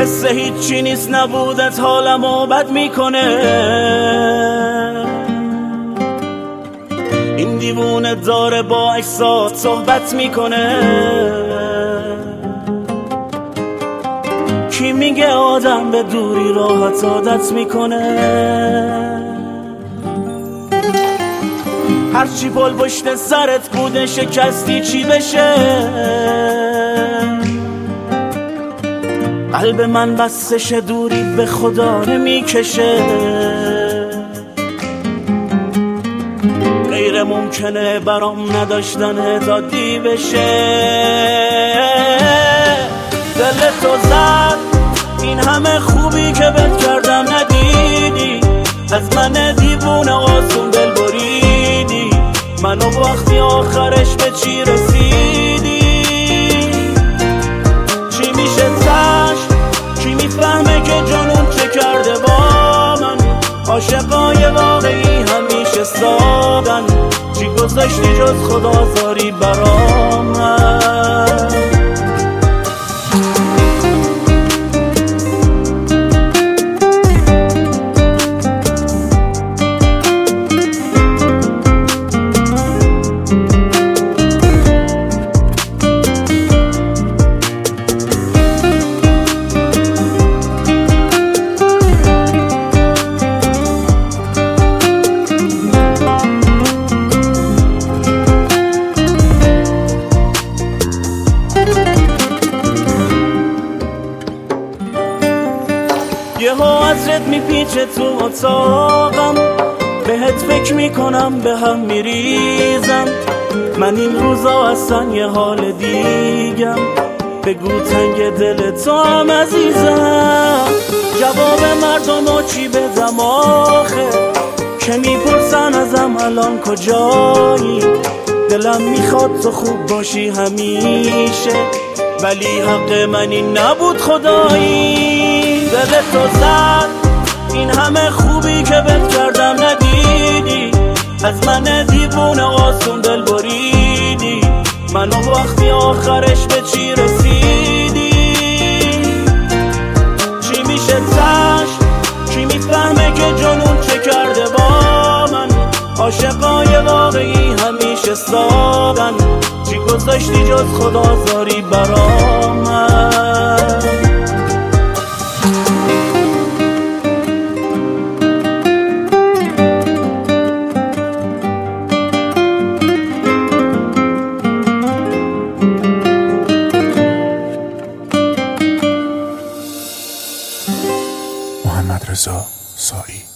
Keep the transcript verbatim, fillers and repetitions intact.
حس هیچی نیست نبودت حالمو بد میکنه. این دیوونه داره با احساس صحبت میکنه. کی میگه آدم به دوری راحت عادت میکنه؟ هرچی پل پشت سرت بوده شکستی چی بشه؟ قلب من بستش دوری به خدا نمیکشه. غیر ممکنه برام نداشتن عادی بشه. دل تو زد این همه خوبی که بهت کردم ندیدی. از من دیوونه آسون دل بریدی. منو وقتی آخرش به چی رسیدی؟ چی میشه چشم؟ چی میفهمه که جنون چه کرده با من؟ عاشقای واقعی همیشه سادن. چی گذاشتی جز خدازاری برا من؟ یه ها عطرت میپیچه تو اتاقم. بهت فکر میکنم به هم میریزم. من این روزا اصلا یه حال دیگم. بگو تنگ دل تو هم عزیزم. جواب مردم رو چی بدم آخه؟ که میپرسن ازم الان کجایی؟ دلم میخواد تو خوب باشی همیشه. ولی حق من این نبود خدایی. دل تو زد این همه خوبی که بهت کردم ندیدی. از من دیوونه آسون دل بریدی. منو وقتی آخرش به چی رسیدی؟ چی میشه چشم؟ چی میفهمه که جنون چه کرده با من؟ عاشقای واقعی همیشه سادن. چی گذاشتی جز خدازاری برا من؟ محمد رضا سایی.